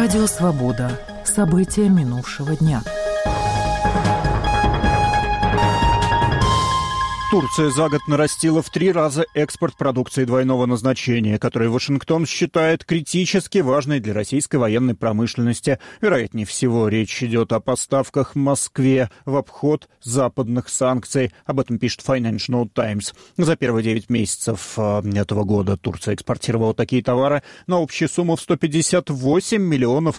Радио «Свобода». События минувшего дня. Турция за год нарастила в 3 раза экспорт продукции двойного назначения, который Вашингтон считает критически важной для российской военной промышленности. Вероятнее всего, речь идет о поставках Москве в обход западных санкций. Об этом пишет Financial Times. За первые 9 месяцев этого года Турция экспортировала такие товары на общую сумму в $158 миллионов.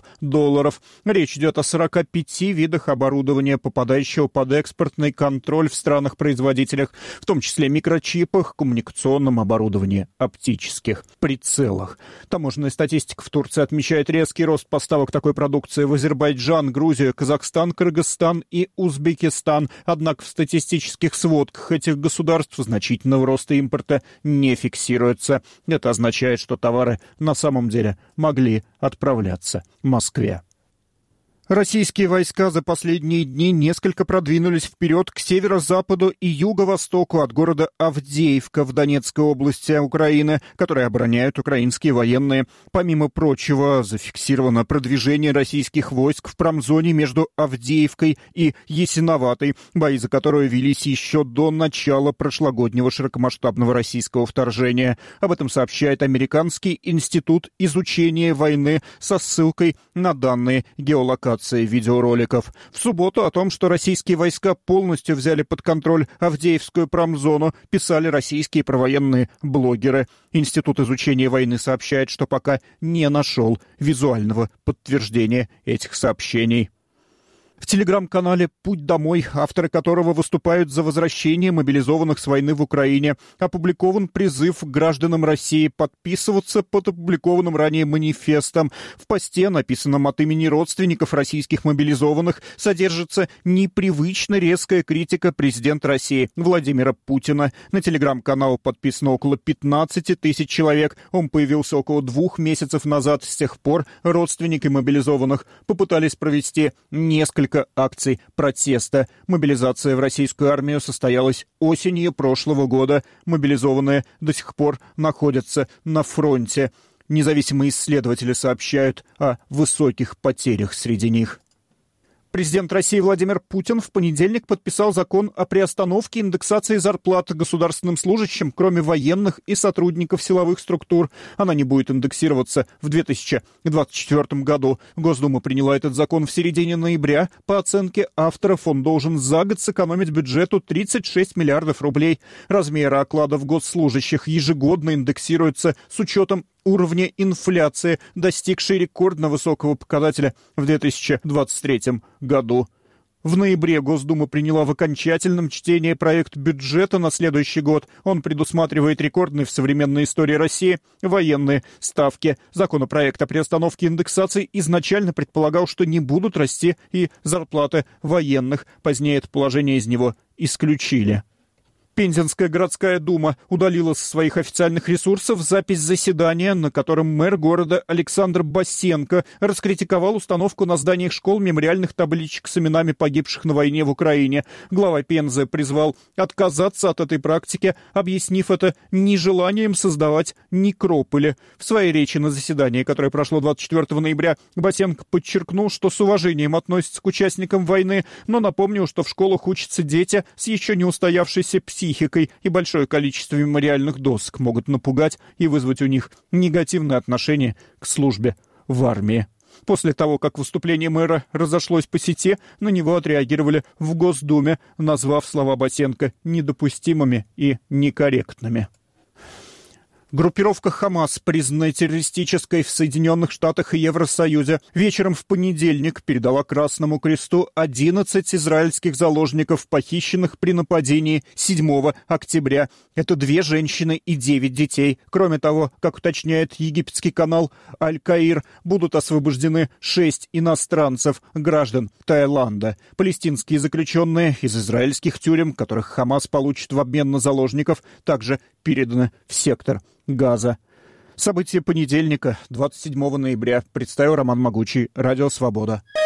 Речь идет о 45 видах оборудования, попадающего под экспортный контроль в странах-производителях, в том числе микрочипах, коммуникационном оборудовании, оптических прицелах. Таможенная статистика в Турции отмечает резкий рост поставок такой продукции в Азербайджан, Грузию, Казахстан, Кыргызстан и Узбекистан. Однако в статистических сводках этих государств значительного роста импорта не фиксируется. Это означает, что товары на самом деле могли отправляться в Москве. Российские войска за последние дни несколько продвинулись вперед к северо-западу и юго-востоку от города Авдеевка в Донецкой области Украины, которые обороняют украинские военные. Помимо прочего, зафиксировано продвижение российских войск в промзоне между Авдеевкой и Ясиноватой, бои за которую велись еще до начала прошлогоднего широкомасштабного российского вторжения. Об этом сообщает Американский институт изучения войны со ссылкой на данные геолокации видеороликов. В субботу о том, что российские войска полностью взяли под контроль Авдеевскую промзону, писали российские провоенные блогеры. Институт изучения войны сообщает, что пока не нашел визуального подтверждения этих сообщений. В телеграм-канале «Путь домой», авторы которого выступают за возвращение мобилизованных с войны в Украине, опубликован призыв к гражданам России подписываться под опубликованным ранее манифестом. В посте, написанном от имени родственников российских мобилизованных, содержится непривычно резкая критика президента России Владимира Путина. На телеграм-канал подписано около 15 тысяч человек. Он появился около 2 месяцев назад. С тех пор родственники мобилизованных попытались провести несколько акций протеста. Мобилизация в российскую армию состоялась осенью прошлого года. Мобилизованные до сих пор находятся на фронте. Независимые исследователи сообщают о высоких потерях среди них. Президент России Владимир Путин в понедельник подписал закон о приостановке индексации зарплат государственным служащим, кроме военных и сотрудников силовых структур. Она не будет индексироваться в 2024 году. Госдума приняла этот закон в середине ноября. По оценке авторов, он должен за год сэкономить бюджету 36 миллиардов рублей. Размеры окладов госслужащих ежегодно индексируются с учетом уровня инфляции, достигшей рекордно высокого показателя в 2023 году. В ноябре Госдума приняла в окончательном чтении проект бюджета на следующий год. Он предусматривает рекордные в современной истории России военные ставки. Законопроект о приостановке индексации изначально предполагал, что не будут расти и зарплаты военных. Позднее это положение из него исключили. Пензенская городская дума удалила со своих официальных ресурсов запись заседания, на котором мэр города Александр Басенко раскритиковал установку на зданиях школ мемориальных табличек с именами погибших на войне в Украине. Глава Пензы призвал отказаться от этой практики, объяснив это нежеланием создавать некрополи. В своей речи на заседании, которое прошло 24 ноября, Басенко подчеркнул, что с уважением относится к участникам войны, но напомнил, что в школах учатся дети с еще не устоявшейся психикой, и большое количество мемориальных досок могут напугать и вызвать у них негативное отношение к службе в армии. После того, как выступление мэра разошлось по сети, на него отреагировали в Госдуме, назвав слова Басенко недопустимыми и некорректными. Группировка «Хамас», признанная террористической в Соединенных Штатах и Евросоюзе, вечером в понедельник передала Красному Кресту 11 израильских заложников, похищенных при нападении 7 октября. Это 2 женщины и 9 детей. Кроме того, как уточняет египетский канал «Аль-Каир», будут освобождены 6 иностранцев, граждан Таиланда. Палестинские заключенные из израильских тюрем, которых «Хамас» получит в обмен на заложников, также переданы в сектор Газа. События понедельника, 27 ноября. Представил Роман Могучий. Радио «Свобода».